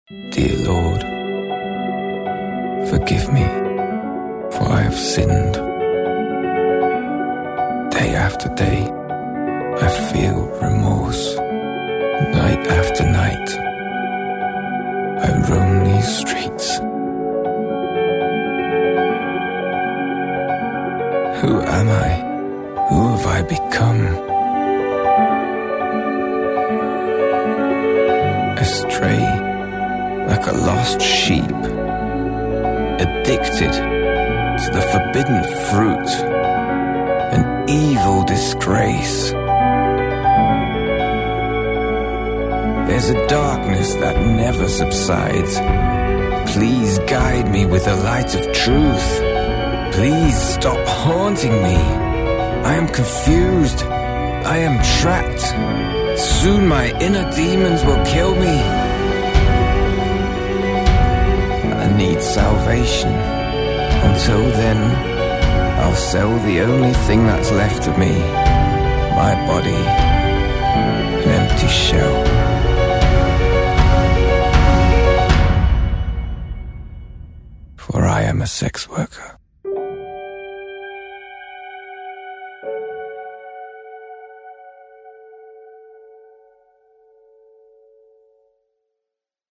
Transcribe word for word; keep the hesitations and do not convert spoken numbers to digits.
Dear Lord, forgive me, for I have sinned. Day after day, I feel remorse. Night after night, I roam these streets. Who am I? Who have I become? Astray, like a lost sheep, addicted to the forbidden fruit, an evil disgrace. There's a darkness that never subsides. Please guide me with the light of truth. Please stop haunting me. I am confused. I am trapped. Soon my inner demons will kill me. I need salvation. Until then, I'll sell the only thing that's left of me, my body, an empty shell. For I am a sex worker.